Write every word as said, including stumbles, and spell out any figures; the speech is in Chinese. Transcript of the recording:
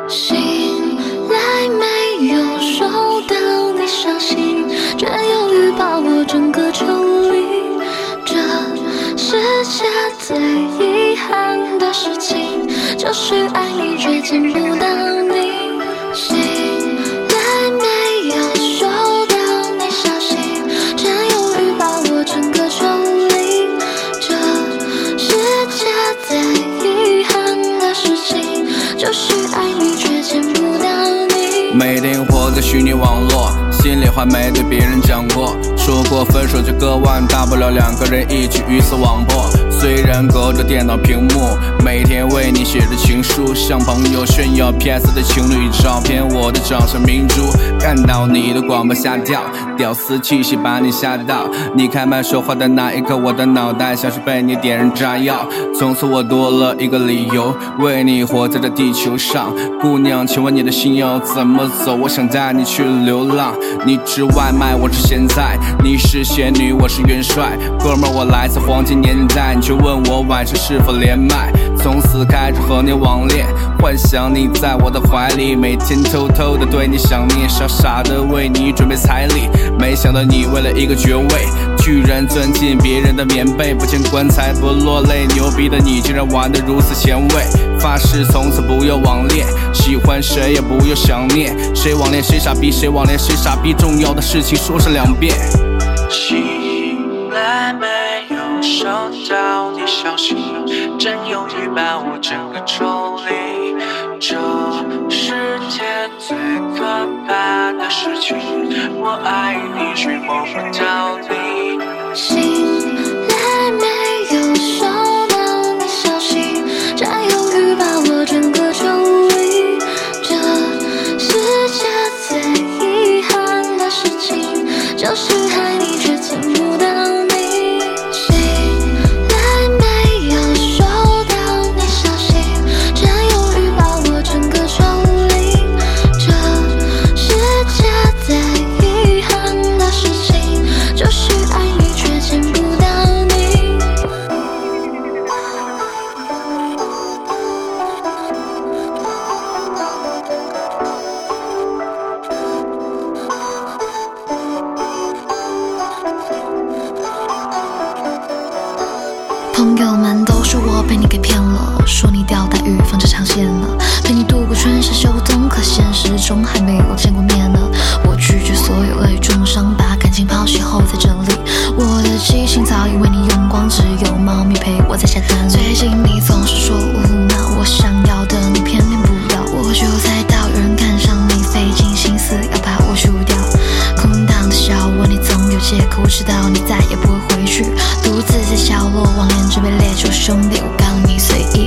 醒来没有收到你消息，却犹豫把我整个抽离。这世界最遗憾的事情，就是爱你却见不到你。醒来没有收到你消息，却犹豫把我整个抽离。这世界最遗憾的事情，就是爱你却见不到你。 每天活在虚拟网络，心里话没对别人讲过，说过分手就割腕，大不了两个人一起鱼死网破。虽然隔着电脑屏幕，每天为你写着情书，向朋友炫耀 P S 的情侣照片，我的掌上明珠。看到你的广播吓掉，屌丝气息把你吓到。你开麦说话的那一刻，我的脑袋像是被你点燃炸药。从此我多了一个理由，为你活在这地球上。姑娘，请问你的心要怎么走？我想带你去流浪。你吃外卖，我吃咸菜，你是仙女，我是元帅。哥们儿，我来自黄金年代，你却问我晚上是否连麦。从此开始和你网恋，幻想你在我的怀里，每天偷偷的对你想念，傻傻的为你准备彩礼。没想到你为了一个爵位，居然钻进别人的棉被，不见棺材不落泪。牛逼的你竟然玩得如此前卫，发誓从此不要网恋，喜欢谁也不要想念，谁网恋谁傻逼，谁网恋谁傻逼，重要的事情说上两遍。 醒来没有收到你消息，真犹豫把我整个抽离。这世界最可怕的事情，我爱你却摸不到你。 醒来没有收到你消息，真犹豫把我整个抽离。这世界最遗憾的事情，就是爱你却见不到你。醒来没有收到你消息，真犹豫把我整个抽离。这世界最遗憾的事情，就是爱你却见不到你。朋友们都说我被你给骗了，说你钓大鱼放着长线了，陪你度过春夏秋冬，可现实中还没有见过面呢。我拒绝所有恶语重伤，把感情抛弃后再整理。我的激情早已为你用光，只有猫咪陪我在下蛋。最近你总是说我胡闹，我想要的你偏偏不要，我就猜到有人看上你，费尽心思要把我输掉。空荡的小窝，你总有借口，我知道你再也不会回去，独自在角落网恋，只被列出兄弟。我告诉你随意